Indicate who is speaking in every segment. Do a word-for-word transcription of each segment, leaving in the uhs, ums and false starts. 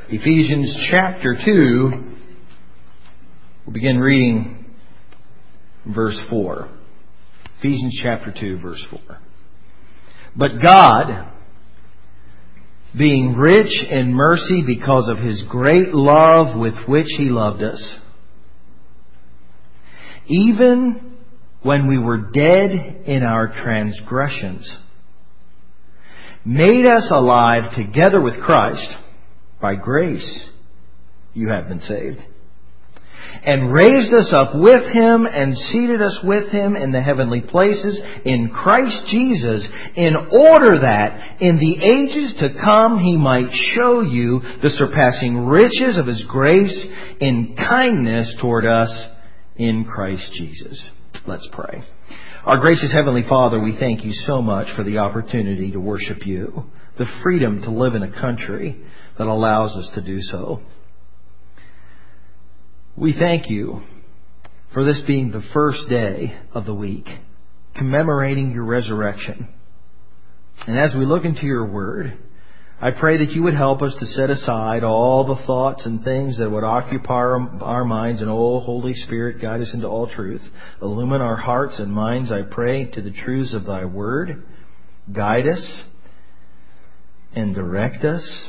Speaker 1: Ephesians chapter two, we'll begin reading verse four. Ephesians chapter two, verse four. But God, being rich in mercy because of His great love with which He loved us, even when we were dead in our transgressions, made us alive together with Christ. By grace you have been saved. And raised us up with Him and seated us with Him in the heavenly places in Christ Jesus, in order that in the ages to come He might show you the surpassing riches of His grace in kindness toward us in Christ Jesus. Let's pray. Our gracious Heavenly Father, we thank You so much for the opportunity to worship You, the freedom to live in a country that allows us to do so. We thank You for this being the first day of the week, commemorating Your resurrection. And as we look into Your Word, I pray that You would help us to set aside all the thoughts and things that would occupy our, our minds, and oh, Holy Spirit, guide us into all truth. Illumine our hearts and minds, I pray, to the truths of Thy Word. Guide us and direct us.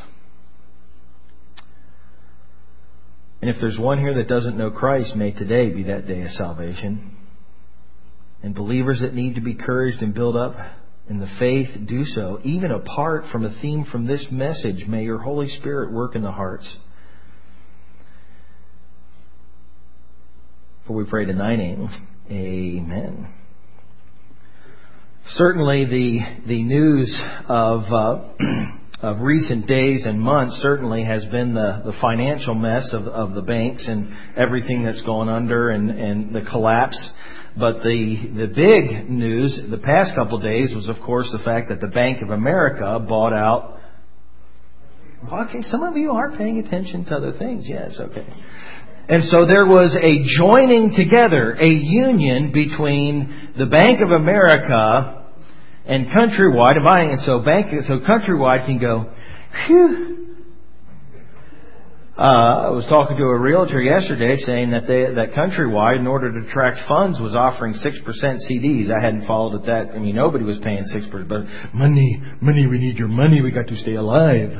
Speaker 1: And if there's one here that doesn't know Christ, may today be that day of salvation. And believers that need to be encouraged and built up in the faith, do so. Even apart from a theme from this message, may Your Holy Spirit work in the hearts. For we pray in Thy name. Amen. Certainly the the news of uh, of recent days and months certainly has been the, the financial mess of, of the banks and everything that's gone under, and, and the collapse. But the the big news the past couple of days was, of course, the fact that the Bank of America bought out. Okay, some of you are paying attention to other things. Yes, okay. And so there was a joining together, a union between the Bank of America and Countrywide, and buying it, so bank, so Countrywide can go, phew. Uh, I was talking to a realtor yesterday saying that they, that Countrywide, in order to attract funds, was offering six percent C Ds. I hadn't followed it that. I mean, nobody was paying six percent, but money, money, we need your money. We got to stay alive.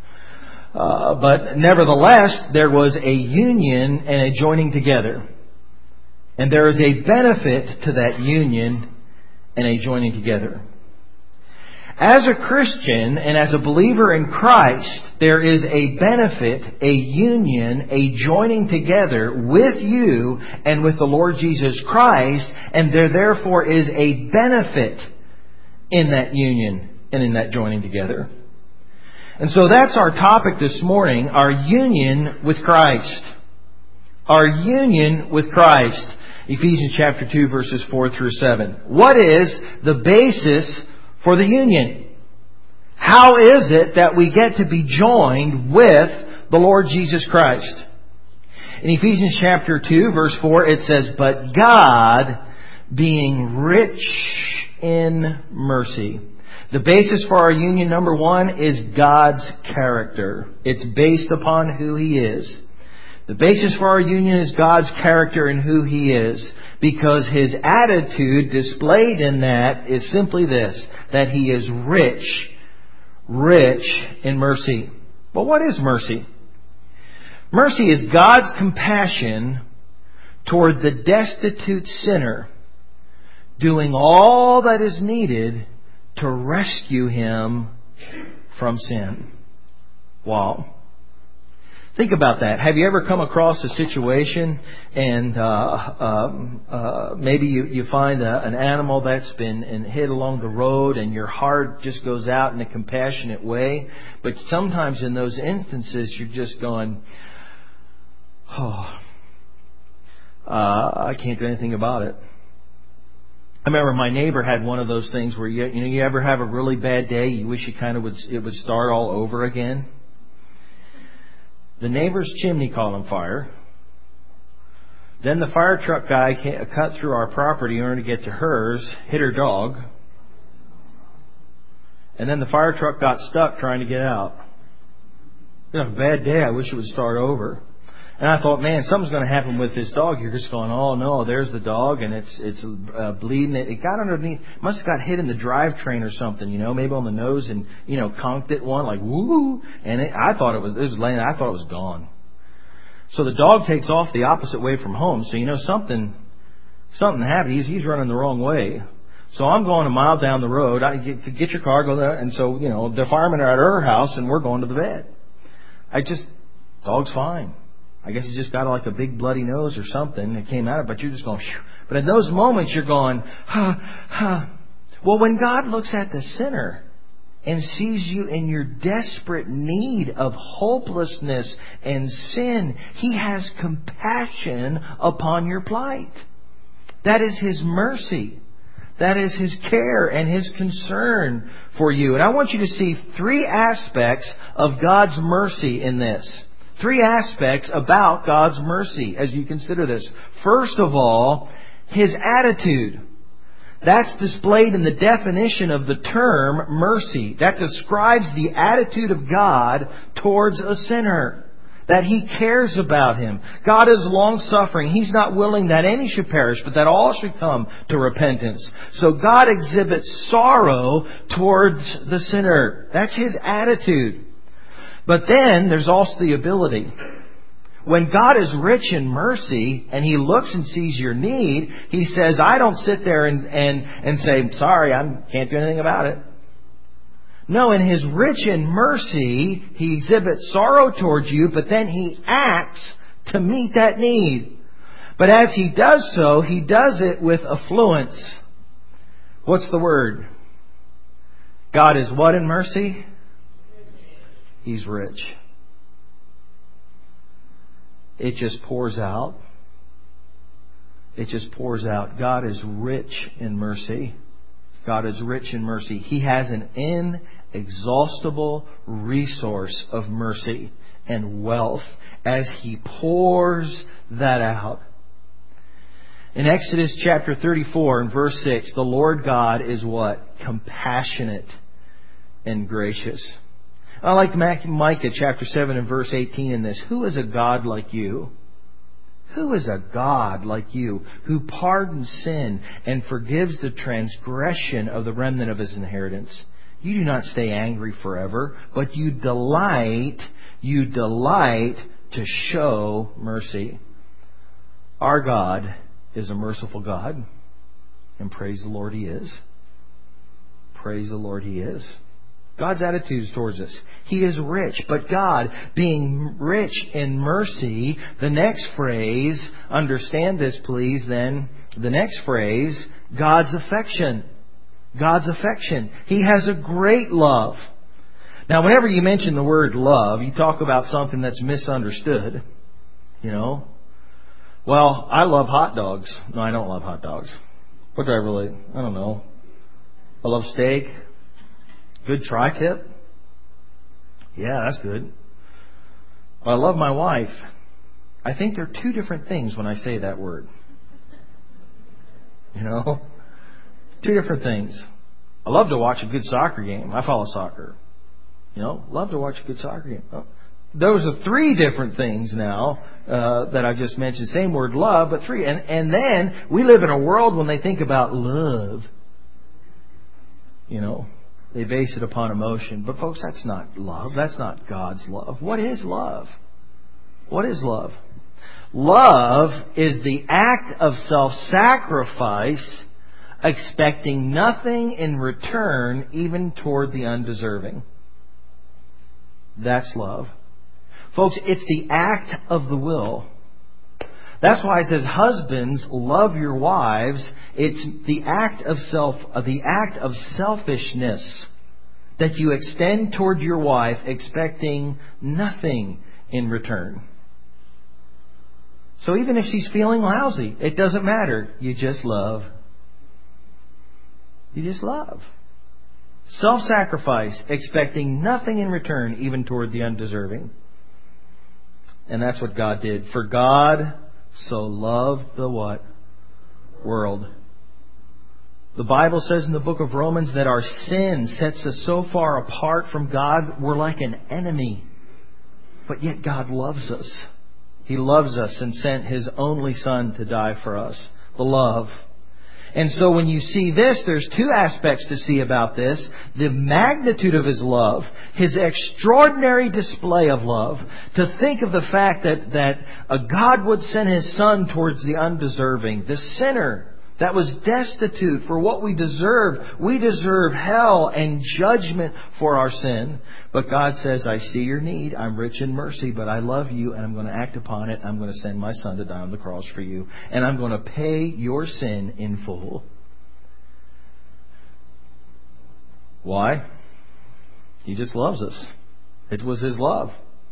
Speaker 1: Uh, but nevertheless, there was a union and a joining together. And there is a benefit to that union and a joining together. As a Christian and as a believer in Christ, there is a benefit, a union, a joining together with you and with the Lord Jesus Christ, and there therefore is a benefit in that union and in that joining together. And so that's our topic this morning, our union with Christ. Our union with Christ. Ephesians chapter two, verses four through seven. What is the basis for the union? How is it that we get to be joined with the Lord Jesus Christ? In Ephesians chapter two, verse four, it says, But God, being rich in mercy. The basis for our union, number one, is God's character. It's based upon who He is. The basis for our union is God's character and who He is, because His attitude displayed in that is simply this, that He is rich, rich in mercy. But what is mercy? Mercy is God's compassion toward the destitute sinner, doing all that is needed to rescue him from sin. Wow. Think about that. Have you ever come across a situation and uh, um, uh, maybe you, you find a, an animal that's been and hit along the road, and your heart just goes out in a compassionate way. But sometimes in those instances you're just going, oh, uh, I can't do anything about it. I remember my neighbor had one of those things where you, you know, you ever have a really bad day, you wish you kind of would it would start all over again. The neighbor's chimney caught on fire. Then the fire truck guy cut through our property in order to get to hers, hit her dog. And then the fire truck got stuck trying to get out. You know, a bad day. I wish it would start over. And I thought, man, something's going to happen with this dog. You're just going, oh no, there's the dog, and it's it's uh, bleeding. It, it got underneath, must have got hit in the drivetrain or something, you know, maybe on the nose, and you know, conked it one like woo. And it, I thought it was it was laying. I thought it was gone. So the dog takes off the opposite way from home. So you know something something happened. He's he's running the wrong way. So I'm going a mile down the road. I get, get your car, go there, and so you know the firemen are at her house, and we're going to the vet. I just dog's fine. I guess he just got like a big bloody nose or something that came out of it, but you're just going, phew. But in those moments you're going, ha, ha. Well, when God looks at the sinner and sees you in your desperate need of hopelessness and sin, He has compassion upon your plight. That is His mercy. That is His care and His concern for you. And I want you to see three aspects of God's mercy in this. Three aspects about God's mercy as you consider this. First of all, His attitude. That's displayed in the definition of the term mercy. That describes the attitude of God towards a sinner. That He cares about him. God is long-suffering. He's not willing that any should perish, but that all should come to repentance. So God exhibits sorrow towards the sinner. That's His attitude. But then there's also the ability. When God is rich in mercy and He looks and sees your need, He says, I don't sit there and, and, and say, sorry, I can't do anything about it. No, in His rich in mercy, He exhibits sorrow towards you, but then He acts to meet that need. But as He does so, He does it with affluence. What's the word? God is what in mercy? He's rich. It just pours out. It just pours out. God is rich in mercy. God is rich in mercy. He has an inexhaustible resource of mercy and wealth as He pours that out. In Exodus chapter thirty-four and verse six, the Lord God is what? Compassionate and gracious. I like Micah chapter seven and verse eighteen in this. Who is a God like you? Who is a God like you who pardons sin and forgives the transgression of the remnant of His inheritance? You do not stay angry forever, but you delight, you delight to show mercy. Our God is a merciful God, and praise the Lord He is. Praise the Lord He is. God's attitudes towards us. He is rich. But God, being rich in mercy, the next phrase, understand this please then, the next phrase, God's affection. God's affection. He has a great love. Now, whenever you mention the word love, you talk about something that's misunderstood. You know? Well, I love hot dogs. No, I don't love hot dogs. What do I really? I don't know. I love steak. Good tri-tip? Yeah, that's good. Well, I love my wife. I think they're two different things when I say that word. You know? Two different things. I love to watch a good soccer game. I follow soccer. You know? Love to watch a good soccer game. Oh. Those are three different things now uh, that I just mentioned. Same word, love, but three. And, and then we live in a world when they think about love, you know, they base it upon emotion. But folks, that's not love. That's not God's love. What is love? What is love? Love is the act of self-sacrifice, expecting nothing in return, even toward the undeserving. That's love. Folks, it's the act of the will. That's why it says, husbands, love your wives. It's the act of self, uh, the act of selfishness that you extend toward your wife, expecting nothing in return. So even if she's feeling lousy, it doesn't matter. You just love. You just love. Self-sacrifice, expecting nothing in return, even toward the undeserving. And that's what God did. For God so loved the what? World. The Bible says in the book of Romans that our sin sets us so far apart from God, we're like an enemy. But yet God loves us. He loves us and sent His only Son to die for us. The love. And so when you see this, there's two aspects to see about this. The magnitude of His love, His extraordinary display of love. To think of the fact that, that a God would send His Son towards the undeserving, the sinner that was destitute for what we deserve. We deserve hell and judgment for our sin. But God says, I see your need. I'm rich in mercy, but I love you and I'm going to act upon it. I'm going to send my Son to die on the cross for you. And I'm going to pay your sin in full. Why? He just loves us. It was His love.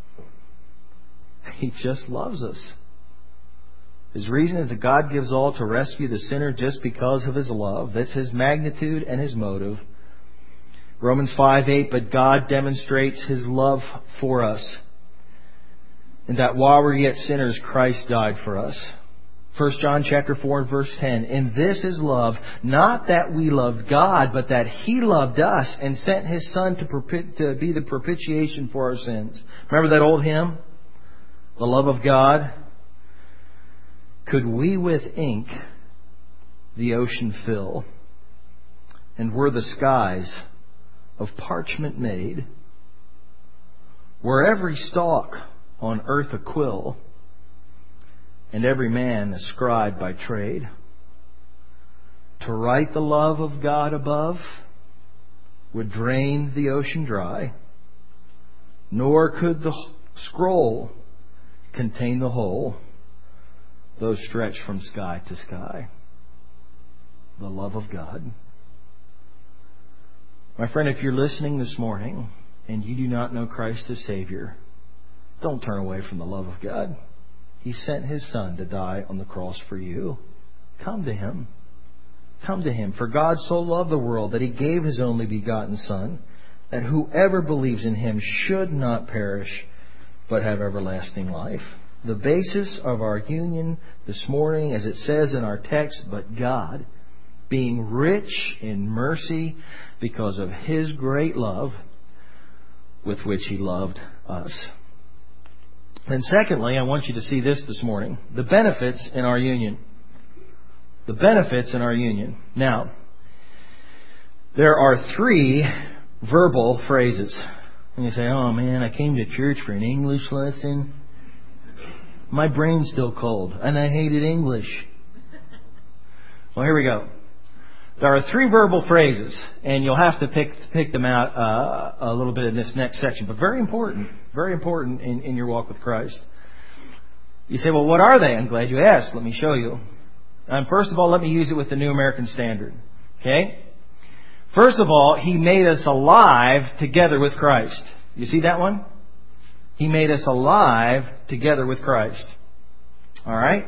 Speaker 1: He just loves us. His reason is that God gives all to rescue the sinner just because of His love. That's His magnitude and His motive. Romans five eight, but God demonstrates His love for us, and that while we're yet sinners, Christ died for us. First John chapter four and verse ten, and this is love, not that we loved God, but that He loved us and sent His Son to, perpet- to be the propitiation for our sins. Remember that old hymn? The love of God. Could we with ink the ocean fill, and were the skies of parchment made, were every stalk on earth a quill, and every man a scribe by trade, to write the love of God above would drain the ocean dry, nor could the scroll contain the whole, though stretched from sky to sky. The love of God. My friend, if you're listening this morning and you do not know Christ as Savior, don't turn away from the love of God. He sent His Son to die on the cross for you. Come to Him. Come to Him. For God so loved the world that He gave His only begotten Son, that whoever believes in Him should not perish, but have everlasting life. The basis of our union this morning, as it says in our text, but God, being rich in mercy because of His great love with which He loved us. And secondly, I want you to see this this morning, the benefits in our union. The benefits in our union. Now, there are three verbal phrases. And you say, oh man, I came to church for an English lesson. My brain's still cold, and I hated English. Well, here we go. There are three verbal phrases, and you'll have to pick pick them out uh, a little bit in this next section, but very important, very important in, in your walk with Christ. You say, well, what are they? I'm glad you asked. Let me show you. Um, first of all, let me use it with the New American Standard. Okay? First of all, He made us alive together with Christ. You see that one? He made us alive together with Christ. All right?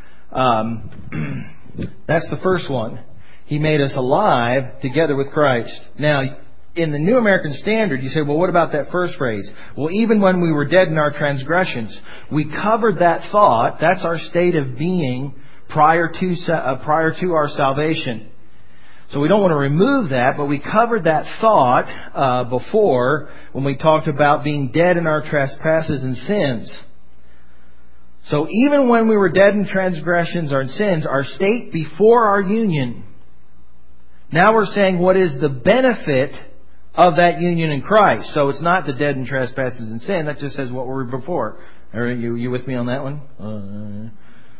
Speaker 1: Um, that's the first one. He made us alive together with Christ. Now, in the New American Standard, you say, well, what about that first phrase? Well, even when we were dead in our transgressions, we covered that thought. That's our state of being prior to uh, prior to our salvation. So we don't want to remove that, but we covered that thought uh, before when we talked about being dead in our trespasses and sins. So even when we were dead in transgressions or in sins, our state before our union, now we're saying what is the benefit of that union in Christ. So it's not the dead in trespasses and sin. That just says what we were before. Are you, you with me on that one? Uh,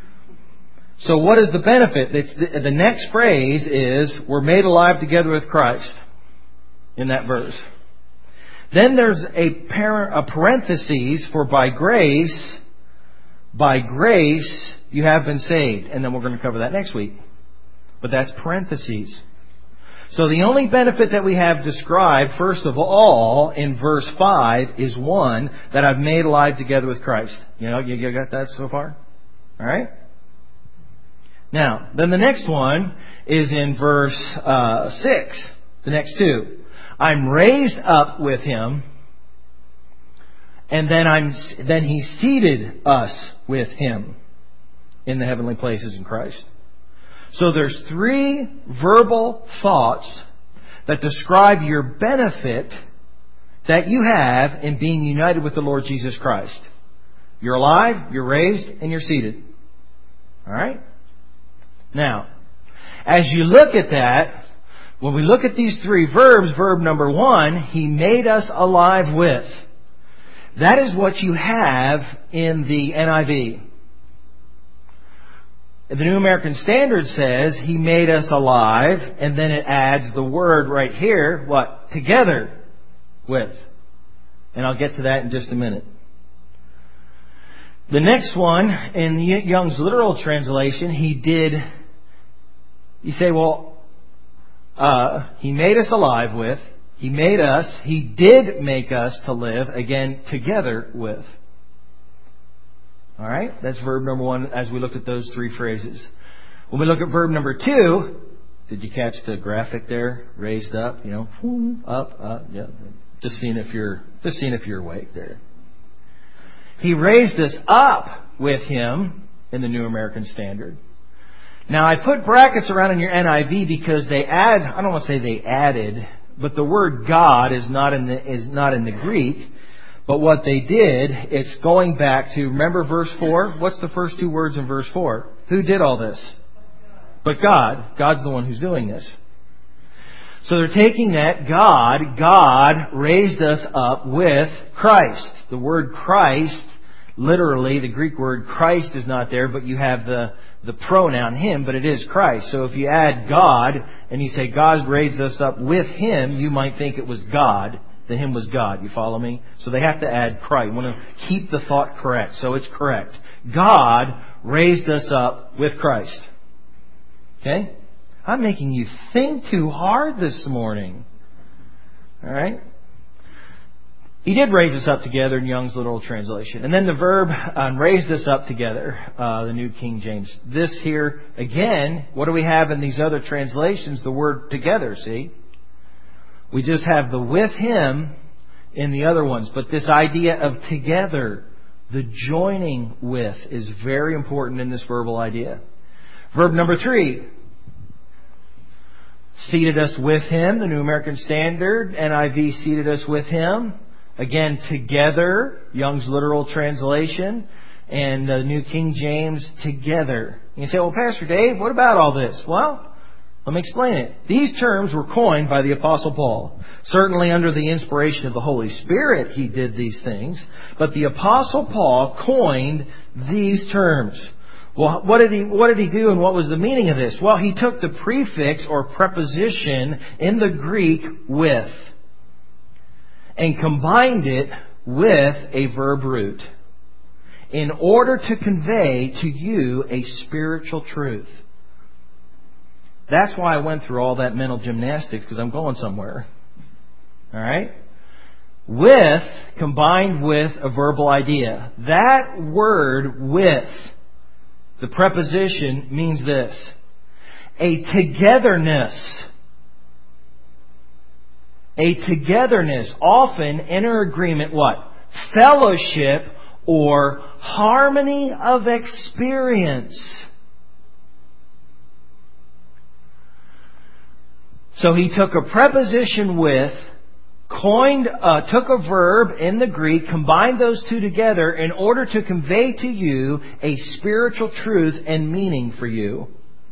Speaker 1: So what is the benefit? It's the, the next phrase is, we're made alive together with Christ in that verse. Then there's a, par- a parenthesis for by grace, by grace you have been saved. And then we're going to cover that next week. But that's parentheses. So the only benefit that we have described, first of all, in verse five is one, that I've made alive together with Christ. You know, you, you got that so far? All right? Now, then the next one is in verse uh, six. The next two. I'm raised up with Him, and then I'm then He seated us with Him in the heavenly places in Christ. So there's three verbal thoughts that describe your benefit that you have in being united with the Lord Jesus Christ. You're alive, you're raised, and you're seated. All right? Now, as you look at that, when we look at these three verbs, verb number one, He made us alive with. That is what you have in the N I V. The New American Standard says He made us alive, and then it adds the word right here, what? Together with. And I'll get to that in just a minute. The next one, in Young's literal translation, He did, you say, well, uh, He made us alive with, He made us, He did make us to live, again, together with. All right? That's verb number one as we look at those three phrases. When we look at verb number two, did you catch the graphic there? Raised up, you know, up, up, yeah. Just seeing if you're, just seeing if you're awake there. He raised us up with Him in the New American Standard. Now I put brackets around in your N I V because they add, I don't want to say they added, but the word God is not in the, is not in the Greek. But what they did, it's going back to, remember verse four? What's the first two words in verse four? Who did all this? But God. God's the one who's doing this. So they're taking that God, God raised us up with Christ. The word Christ, literally, the Greek word Christ is not there, but you have the, the pronoun Him, but it is Christ. So if you add God and you say God raised us up with Him, you might think it was God. The Him was God. You follow me? So they have to add Christ. You want to keep the thought correct. So it's correct. God raised us up with Christ. Okay? I'm making you think too hard this morning. All right? He did raise us up together in Young's literal translation. And then the verb uh, raised us up together, uh, the New King James. This here, again, what do we have in these other translations? The word together, see? We just have the with Him in the other ones. But this idea of together, the joining with, is very important in this verbal idea. Verb number three. Seated us with Him, the New American Standard. N I V, seated us with Him. Again, together, Young's literal translation. And the New King James, together. And you say, well, Pastor Dave, what about all this? Well, let me explain it. These terms were coined by the Apostle Paul. Certainly under the inspiration of the Holy Spirit, he did these things. But the Apostle Paul coined these terms. Well, what did he, what did he do and what was the meaning of this? Well, he took the prefix or preposition in the Greek with and combined it with a verb root in order to convey to you a spiritual truth. That's why I went through all that mental gymnastics, because I'm going somewhere. All right? With, combined with a verbal idea. That word with, the preposition, means this. A togetherness. A togetherness. Often inner agreement, what? Fellowship or harmony of experience. So he took a preposition with, coined, uh, took a verb in the Greek, combined those two together in order to convey to you a spiritual truth and meaning for you.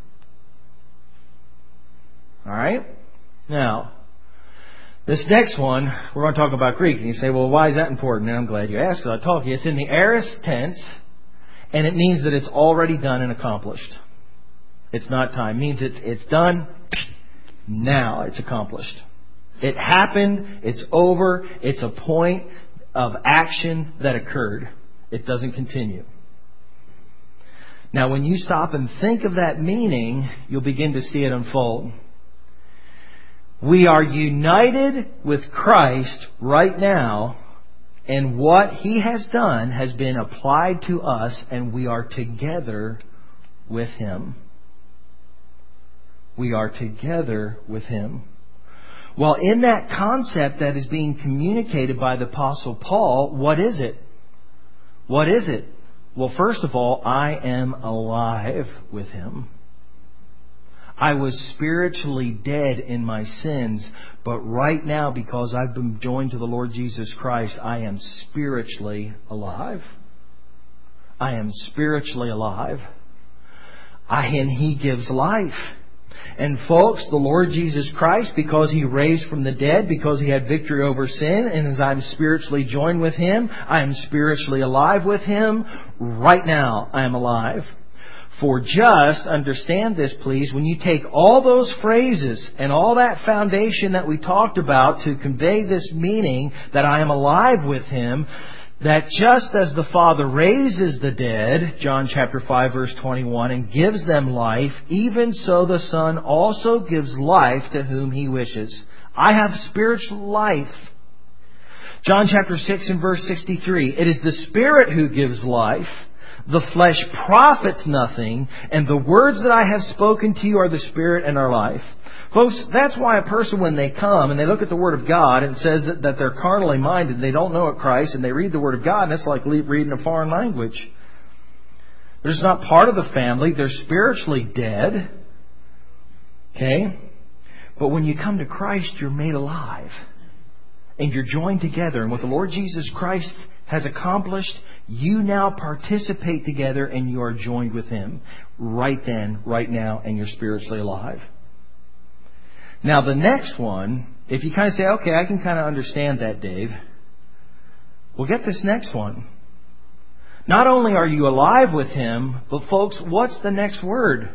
Speaker 1: Alright? Now, this next one, we're going to talk about Greek. And you say, well, why is that important? And I'm glad you asked, because I told you. It's in the aorist tense, and it means that it's already done and accomplished. It's not time. It means it's, it's done. Now it's accomplished. It happened. It's over. It's a point of action that occurred. It doesn't continue. Now, when you stop and think of that meaning, you'll begin to see it unfold. We are united with Christ right now, and what He has done has been applied to us, and we are together with Him. We are together with Him. Well, in that concept that is being communicated by the Apostle Paul, what is it? What is it? Well, first of all, I am alive with Him. I was spiritually dead in my sins, but right now, because I've been joined to the Lord Jesus Christ, I am spiritually alive. I am spiritually alive. I, and He gives life. And folks, the Lord Jesus Christ, because He raised from the dead, because He had victory over sin, and as I'm spiritually joined with Him, I am spiritually alive with Him. Right now, I am alive. For just, understand this please, when you take all those phrases and all that foundation that we talked about to convey this meaning that I am alive with Him, that just as the Father raises the dead, John chapter five verse twenty-one, and gives them life, even so the Son also gives life to whom He wishes. I have spiritual life. John chapter six and verse sixty-three, it is the Spirit who gives life. The flesh profits nothing, and the words that I have spoken to you are the Spirit and are life. Folks, that's why a person, when they come and they look at the Word of God and it says that, that they're carnally minded, they don't know it Christ, and they read the Word of God, and it's like reading a foreign language. They're just not part of the family. They're spiritually dead. Okay? But when you come to Christ, you're made alive. And you're joined together. And what the Lord Jesus Christ has accomplished, you now participate together and you are joined with Him right then, right now, and you're spiritually alive. Now the next one, if you kind of say, okay, I can kind of understand that, Dave. Well, get this next one. Not only are you alive with Him, but folks, what's the next word?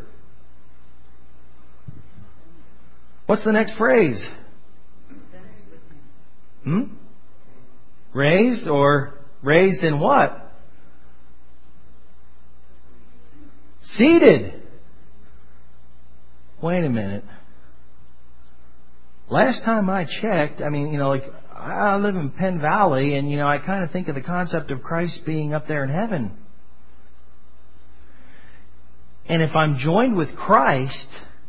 Speaker 1: What's the next phrase? Hmm? Raised, or raised in what? Seated. Wait a minute. Last time I checked, I mean, you know, like, I live in Penn Valley, and, you know, I kind of think of the concept of Christ being up there in heaven. And if I'm joined with Christ,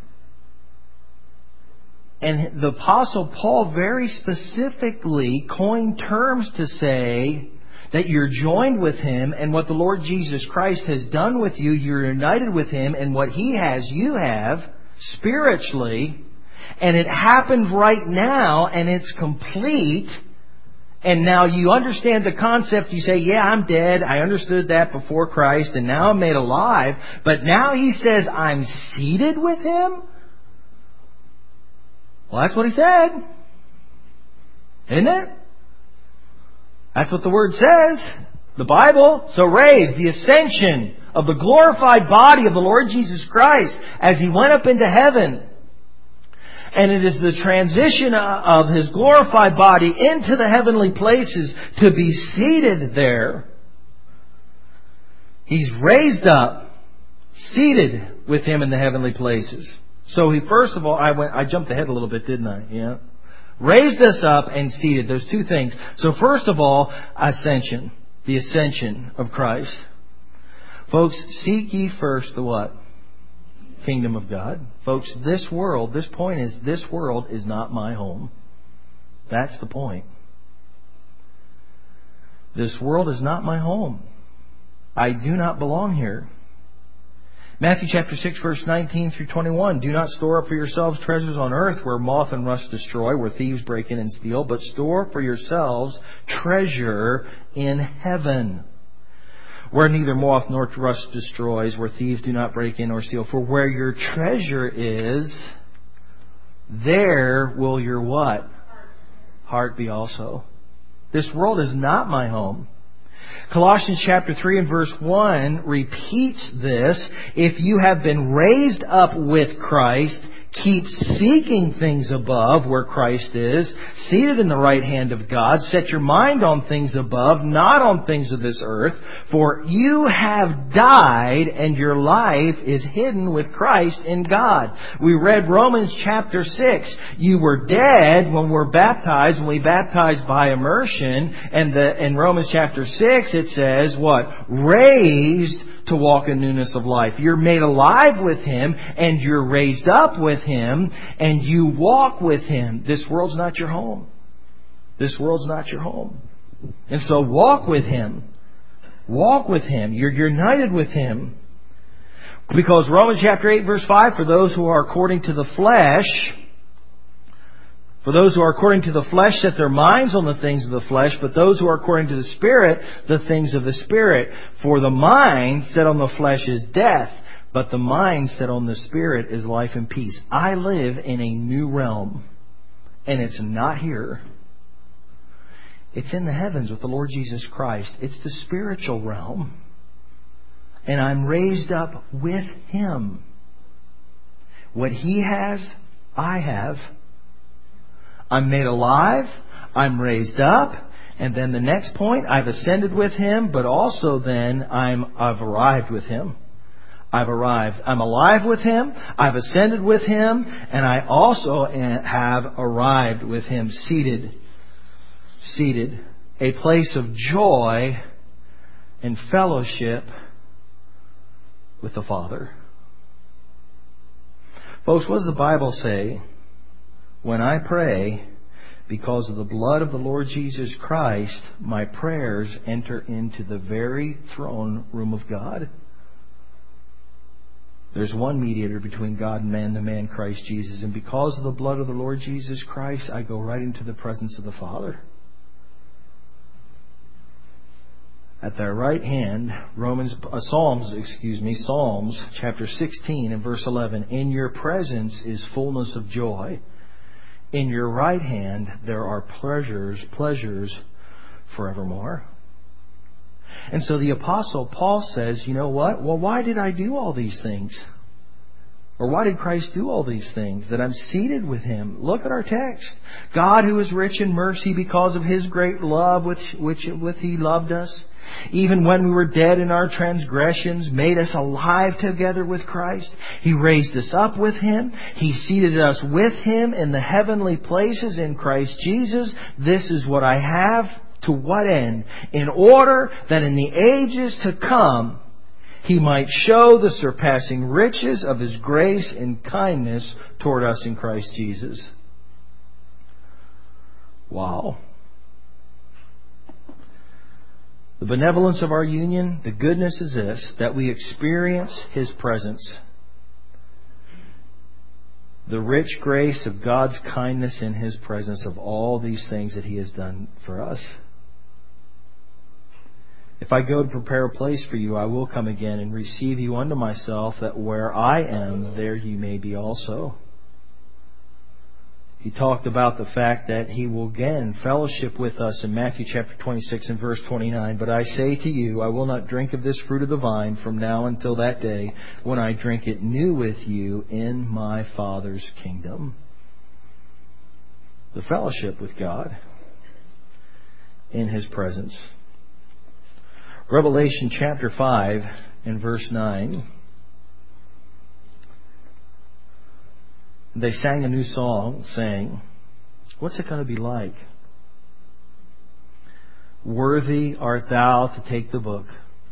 Speaker 1: and the Apostle Paul very specifically coined terms to say that you're joined with Him, and what the Lord Jesus Christ has done with you, you're united with Him, and what He has, you have, spiritually. And it happened right now, and it's complete. And now you understand the concept. You say, yeah, I'm dead. I understood that before Christ, and now I'm made alive. But now He says, I'm seated with Him? Well, that's what He said. Isn't it? That's what the Word says. The Bible. So raised, the ascension of the glorified body of the Lord Jesus Christ as He went up into heaven. And it is the transition of His glorified body into the heavenly places to be seated there. He's raised up, seated with Him in the heavenly places. So He, first of all, I went, I jumped ahead a little bit, didn't I? Yeah. Raised us up and seated. Those two things. So first of all, ascension. The ascension of Christ. Folks, seek ye first the what? Kingdom of God. Folks, this world, this point is, this world is not my home. That's the point. This world is not my home. I do not belong here. Matthew chapter six verse nineteen through twenty-one. Do not store up for yourselves treasures on earth where moth and rust destroy, where thieves break in and steal, but store for yourselves treasure in heaven, where neither moth nor rust destroys, where thieves do not break in or steal. For where your treasure is, there will your what? Heart be also. This world is not my home. Colossians chapter three and verse one repeats this. If you have been raised up with Christ, keep seeking things above where Christ is, seated in the right hand of God. Set your mind on things above, not on things of this earth. For you have died, and your life is hidden with Christ in God. We read Romans chapter six. You were dead when we're baptized, when we baptized by immersion. And the, in Romans chapter six it says what? Raised to walk in newness of life. You're made alive with Him, and you're raised up with Him, and you walk with Him. This world's not your home. This world's not your home. And so walk with Him. Walk with Him. You're united with Him. Because Romans chapter eight verse five, for those who are according to the flesh, for those who are according to the flesh set their minds on the things of the flesh, but those who are according to the Spirit, the things of the Spirit. For the mind set on the flesh is death, but the mind set on the Spirit is life and peace. I live in a new realm, and it's not here. It's in the heavens with the Lord Jesus Christ. It's the spiritual realm. And I'm raised up with Him. What He has, I have. I'm made alive. I'm raised up. And then the next point, I've ascended with Him, but also then I'm, I've arrived with Him. I've arrived. I'm alive with Him. I've ascended with Him. And I also have arrived with Him, seated. Seated. A place of joy and fellowship with the Father. Folks, what does the Bible say? When I pray, because of the blood of the Lord Jesus Christ, my prayers enter into the very throne room of God. There's one mediator between God and man, the man Christ Jesus. And because of the blood of the Lord Jesus Christ, I go right into the presence of the Father. At their right hand, Romans, uh, Psalms, excuse me, Psalms chapter sixteen and verse eleven. In your presence is fullness of joy. In your right hand there are pleasures, pleasures forevermore. And so the Apostle Paul says, you know what? Well, why did I do all these things? Or why did Christ do all these things? That I'm seated with Him. Look at our text. God, who is rich in mercy because of His great love with which with He loved us, even when we were dead in our transgressions, made us alive together with Christ. He raised us up with Him. He seated us with Him in the heavenly places in Christ Jesus. This is what I have. To what end? In order that in the ages to come, He might show the surpassing riches of His grace and kindness toward us in Christ Jesus. Wow. The benevolence of our union, the goodness is this, that we experience His presence. The rich grace of God's kindness in His presence of all these things that He has done for us. If I go to prepare a place for you, I will come again and receive you unto myself, that where I am, there you may be also. He talked about the fact that He will again fellowship with us in Matthew chapter twenty-six and verse twenty-nine. But I say to you, I will not drink of this fruit of the vine from now until that day when I drink it new with you in my Father's kingdom. The fellowship with God in His presence. Revelation chapter five and verse nine. They sang a new song saying, what's it going to be like? Worthy art thou to take the book,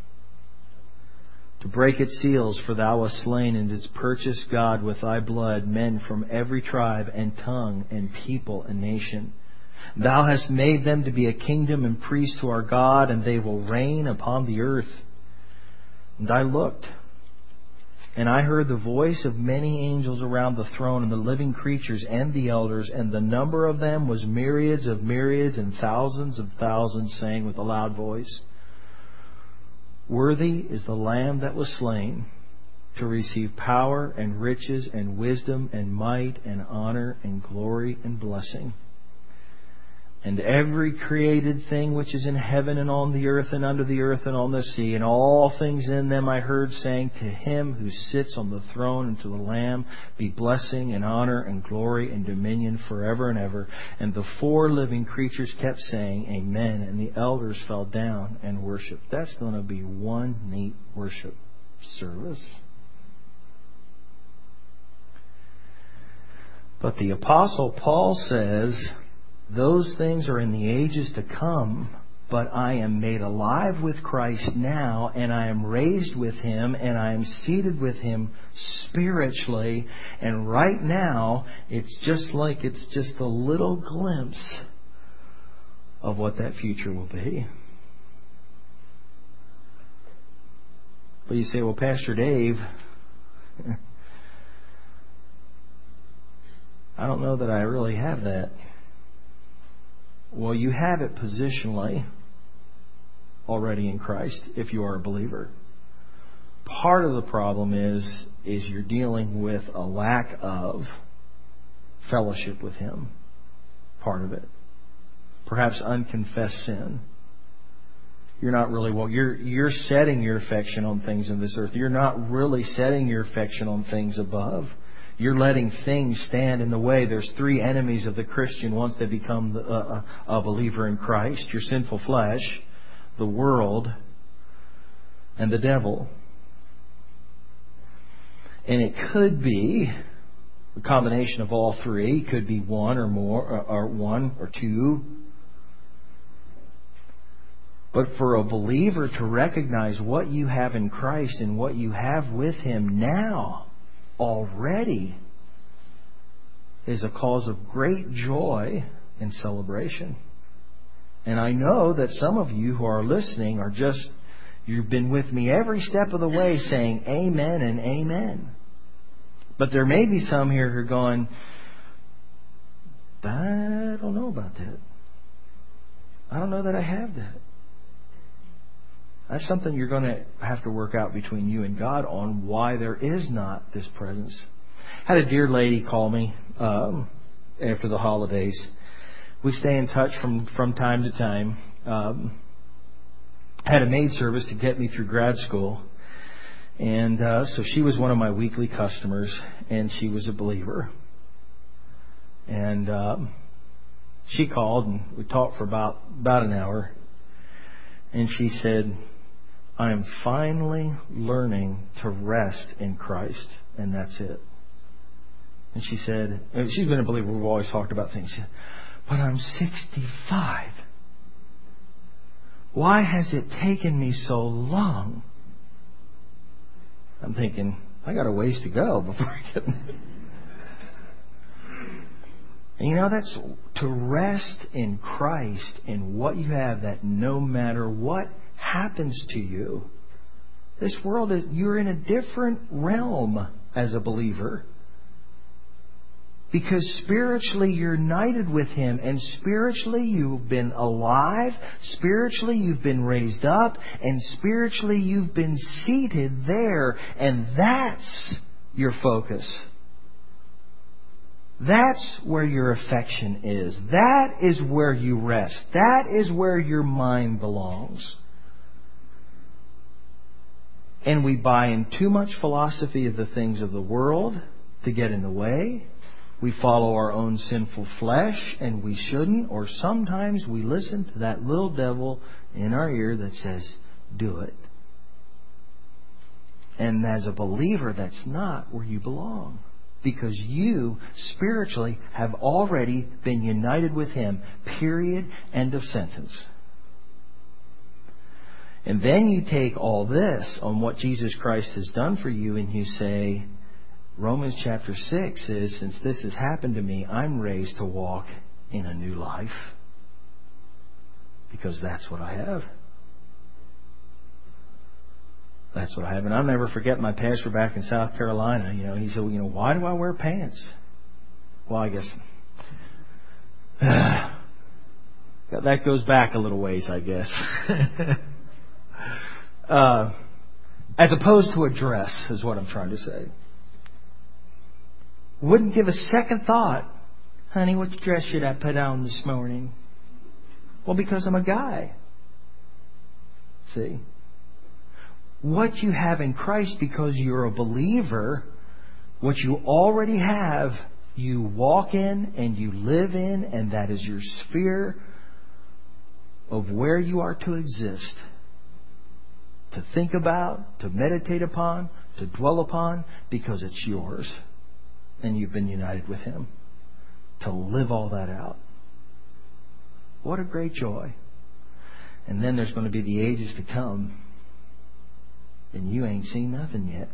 Speaker 1: to break its seals, for thou wast slain and didst purchase God with thy blood men from every tribe and tongue and people and nation. Thou hast made them to be a kingdom and priests to our God, and they will reign upon the earth. And I looked, and I heard the voice of many angels around the throne, and the living creatures and the elders, and the number of them was myriads of myriads and thousands of thousands, saying with a loud voice, worthy is the Lamb that was slain to receive power and riches and wisdom and might and honor and glory and blessing. And every created thing which is in heaven and on the earth and under the earth and on the sea, and all things in them, I heard saying, to Him who sits on the throne and to the Lamb be blessing and honor and glory and dominion forever and ever. And the four living creatures kept saying, Amen. And the elders fell down and worshiped. That's going to be one neat worship service. But the Apostle Paul says, those things are in the ages to come, but I am made alive with Christ now, and I am raised with Him, and I am seated with Him spiritually. And right now, it's just like it's just a little glimpse of what that future will be. But you say, well, Pastor Dave, I don't know that I really have that. Well, you have it positionally already in Christ if you are a believer. Part of the problem is, is you're dealing with a lack of fellowship with Him. Part of it. Perhaps unconfessed sin. You're not really, well, you're, you're setting your affection on things in this earth. You're not really setting your affection on things above. You're letting things stand in the way. There's three enemies of the Christian once they become the, uh, a believer in Christ. Your sinful flesh, the world, and the devil. And it could be a combination of all three. It could be one or more, or, or one or two. But for a believer to recognize what you have in Christ and what you have with Him now already is a cause of great joy and celebration. And I know that some of you who are listening are just, you've been with me every step of the way saying amen and amen. But there may be some here who are going, I don't know about that. I don't know that I have that. That's something you're going to have to work out between you and God on why there is not this presence. I had a dear lady call me um, after the holidays. We stay in touch from, from time to time. Um, had a maid service to get me through grad school. And uh, so she was one of my weekly customers, and she was a believer. And um, she called, and we talked for about, about an hour. And she said, I am finally learning to rest in Christ, and that's it. And she said, and she's been a believer, we've always talked about things. She said, but I'm sixty-five. Why has it taken me so long? I'm thinking, I got a ways to go before I get there. And you know, that's to rest in Christ in what you have, that no matter what happens to you, this world is, you're in a different realm as a believer. Because spiritually you're united with Him, and spiritually you've been alive, spiritually you've been raised up, and spiritually you've been seated there, and that's your focus. That's where your affection is. That is where you rest. That is where your mind belongs. And we buy in too much philosophy of the things of the world to get in the way. We follow our own sinful flesh, and we shouldn't. Or sometimes we listen to that little devil in our ear that says, do it. And as a believer, that's not where you belong. Because you, spiritually, have already been united with Him. Period. End of sentence. And then you take all this on what Jesus Christ has done for you, and you say, Romans chapter six says, since this has happened to me, I'm raised to walk in a new life. Because that's what I have. That's what I have. And I'll never forget my pastor back in South Carolina. You know, he said, well, you know, why do I wear pants? Well, I guess uh, that goes back a little ways, I guess. uh, as opposed to a dress, is what I'm trying to say. Wouldn't give a second thought. Honey, what dress should I put on this morning? Well, because I'm a guy. See? What you have in Christ, because you're a believer, what you already have, you walk in and you live in, and that is your sphere of where you are to exist. To think about, to meditate upon, to dwell upon, because it's yours. And you've been united with Him. To live all that out. What a great joy. And then there's going to be the ages to come. And you ain't seen nothing yet.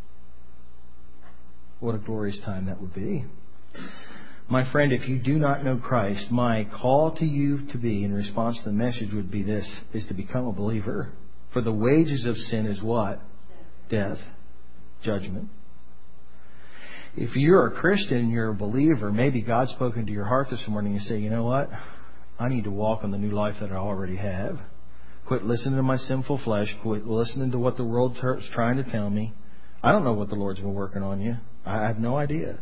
Speaker 1: What a glorious time that would be. My friend, if you do not know Christ, my call to you to be, in response to the message, would be this, is to become a believer. For the wages of sin is what? Death. Judgment. If you're a Christian and you're a believer, maybe God's spoken to your heart this morning and you say, you know what? I need to walk in the new life that I already have. Quit listening to my sinful flesh. Quit listening to what the world is trying to tell me. I don't know what the Lord's been working on you. I have no idea.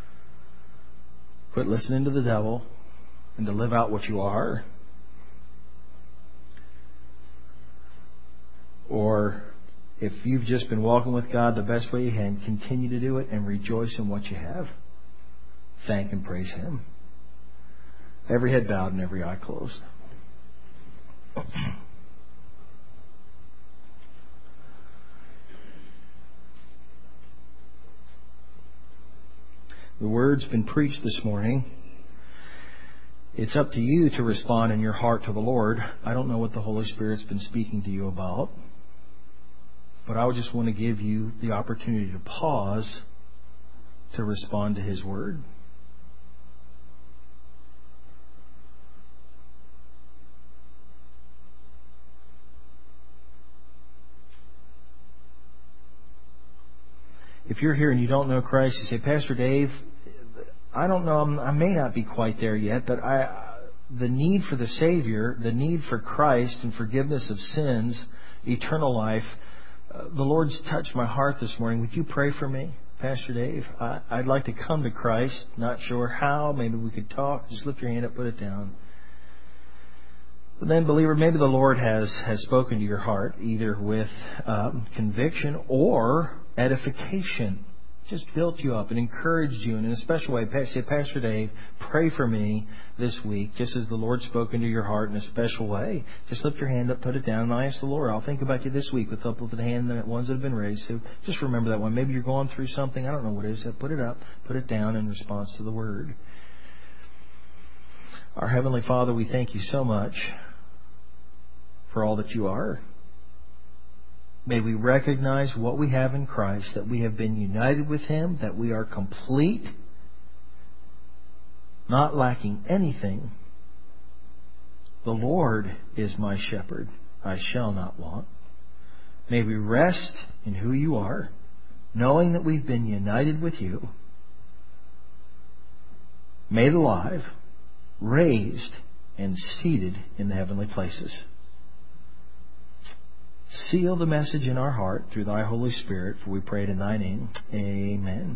Speaker 1: Quit listening to the devil and to live out what you are. Or if you've just been walking with God the best way you can, continue to do it and rejoice in what you have. Thank and praise Him. Every head bowed and every eye closed. The word's been preached this morning. It's up to you to respond in your heart to the Lord. I don't know what the Holy Spirit's been speaking to you about, but I would just want to give you the opportunity to pause to respond to His word. If you're here and you don't know Christ, you say, Pastor Dave, I don't know, I may not be quite there yet, but I, the need for the Savior, the need for Christ and forgiveness of sins, eternal life, uh, the Lord's touched my heart this morning. Would you pray for me, Pastor Dave? I, I'd like to come to Christ. Not sure how. Maybe we could talk. Just lift your hand up, put it down. But then, believer, maybe the Lord has, has spoken to your heart, either with um, conviction or edification. Just built you up and encouraged you. And in a special way, say, Pastor Dave, pray for me this week, just as the Lord's spoken to your heart in a special way. Just lift your hand up, put it down, and I ask the Lord, I'll think about you this week with uplifted hand, the ones that have been raised. So just remember that one. Maybe you're going through something. I don't know what it is. So put it up, put it down in response to the Word. Our Heavenly Father, we thank you so much for all that you are. May we recognize what we have in Christ, that we have been united with Him, that we are complete, not lacking anything. The Lord is my shepherd. I shall not want. May we rest in who you are, knowing that we've been united with you, made alive, raised, and seated in the heavenly places. Seal the message in our heart through thy Holy Spirit, for we pray it in thy name. Amen.